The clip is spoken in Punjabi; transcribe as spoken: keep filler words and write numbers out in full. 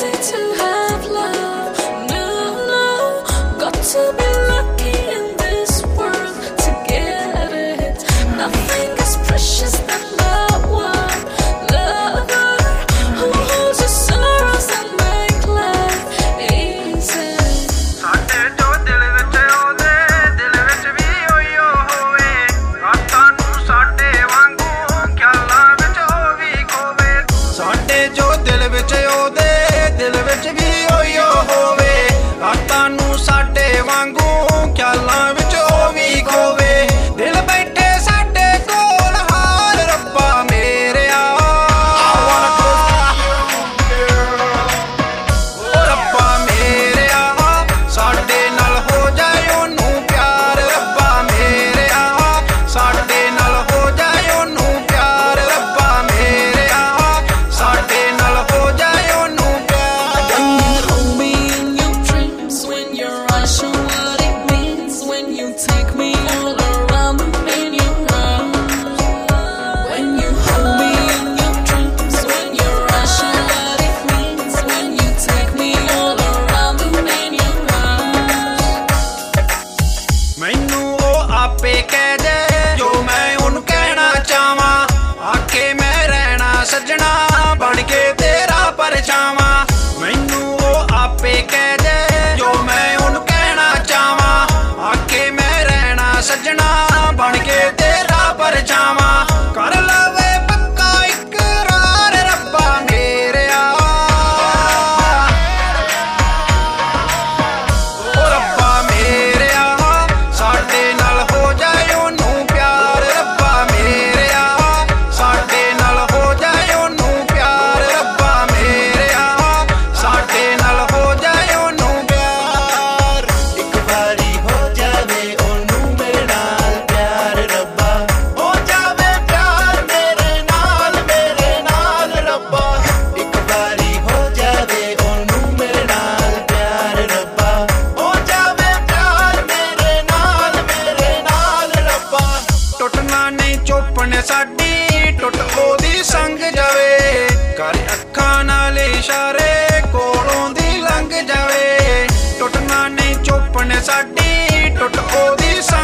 easy to have love. No, no, got to be lucky in this world to get it. Nothing is precious than that one lover who holds your sorrows and make life easy. ਸਾਡੇ ਜੋ ਦਿਲ ਵਿੱਚ ਉਹਦੇ ਦਿਲ ਵਿੱਚ ਵੀ ਉਹੀਓ ਹੋਵੇ, ਰਾਤਾਂ ਨੂੰ ਸਾਡੇ ਵਾਂਗੂ ਖਿਆਲਾਂ ਵਿੱਚ ਉਹ ਵੀ ਖੋਵੇ। ਸਾਡੇ ਜੋ ਦਿਲ ਵਿੱਚ ਉਹਦੇ ਦਿਲ ਵਿੱਚ ਵੀ ਉਹੀਓ ਹੋਵੇ, ਰਾਤਾਂ ਨੂੰ ਸਾਡੇ ਵਾਂਗੂ ਖਿਆਲਾਂ ਵਿੱਚ ਉਹ ਵੀ ਖੋਵੇ। ਦਿਲ ਬੈਠੇ ਸਾਡੇ ਕੋਲ ਹਾਲ ਰੱਬਾ ਮੇਰਿਆ, ਓ ਰੱਬਾ ਮੇਰਿਆ ਸਾਡੇ ਨਾਲ ਹੋ ਜਾਏ ਉਹਨੂੰ ਪਿਆਰ। ਰੱਬਾ ਮੇਰਿਆ ਸਾਡੇ ਨਾਲ ਹੋ ਜਾਏ ਉਹਨੂੰ ਪਿਆਰ। ਰੱਬਾ ਮੇਰਿਆ ਸਾਡੇ ਨਾਲ ਹੋ ਜਾਏ ਉਹਨੂੰ ਪਿਆਰ। Hold me in your dreams when your eyes show what it means. When you take me all around in your arms. When you hold me in your dreams, when your eyes show what it means. When you take me all around in your arms. ਮੈਨੂੰ ਉਹ ਆਪੇ ਕਹਿ ਦੇ ਜੋ ਮੈਂ ਉਹਨੂੰ ਕਹਿਣਾ ਚਾਹਾਂ, ਆਖੇ ਮੈਂ ਰਹਿਣਾ ਸੱਜਣਾ ਬਣ ਕੇ ਤੇਰਾ ਪਰਛਾਵਾਂ। ਮੈਨੂੰ ਉਹ ਆਪੇ ਕਹਿ ਦੇ ਜੋ ਮੈਂ ਉਹਨੂੰ ਕਹਿਣਾ ਚਾਹਾਂ, ਆਖੇ ਮੈਂ ਰਹਿਣਾ ਸੱਜਣਾ ਬਣ ਕੇ ਤੇਰਾ ਪਰਛਾਵਾਂ। ਕਰ ਲਵੇ ਪੱਕਾ ਇਕਰਾਰ ਰੱਬਾ ਮੇਰਿਆ, ਓ ਰੱਬਾ ਮੇਰਿਆ ਸਾਡੇ ਨਾਲ ਹੋ ਜਾਏ ਉਹਨੂੰ ਪਿਆਰ। ਰੱਬਾ ਮੇਰਿਆ ਸਾਡੇ ਨਾਲ ਹੋ ਜਾਏ ਉਹਨੂੰ ਪਿਆਰ। ਰੱਬਾ ਮੇਰਿਆ ਸਾਡੇ ਨਾਲ ਹੋ ਜਾਏ ਉਹਨੂੰ ਪਿਆਰ। ਇੱਕ ਵਾਰੀ ਹੋ ਜਾਵੇ ਉਹਨੂੰ ਮੇਰੇ ਨਾਲ ਪਿਆਰ ਰੱਬਾ, ਹੋ ਜਾਵੇ ਪਿਆਰ ਮੇਰੇ ਨਾਲ ਮੇਰੇ ਨਾਲ ਰੱਬਾ। ਇੱਕ ਵਾਰੀ ਹੋ ਜਾਵੇ ਉਹਨੂੰ ਮੇਰੇ ਨਾਲ ਪਿਆਰ ਰੱਬਾ, ਹੋ ਜਾਵੇ ਪਿਆਰ ਮੇਰੇ ਨਾਲ ਮੇਰੇ ਨਾਲ ਰੱਬਾ। ਟੁੱਟਣਾ ਨਹੀਂ ਚੋਪਣ ਸਾਡੀ ਟੁੱਟ ਉਹਦੀ ਸੰਗ ਜਾਵੇ, ਕਰ ਅੱਖਾਂ ਨਾਲ ਇਸ਼ਾਰੇ ਕੋਲੋਂ ਦੀ ਲੰਘ ਜਾਵੇ। ਟੁੱਟਣਾ ਨਹੀਂ ਚੋਪਣ ਸਾਡੀ ਟੁੱਟ ਉਹਦੀ ਸੰਗ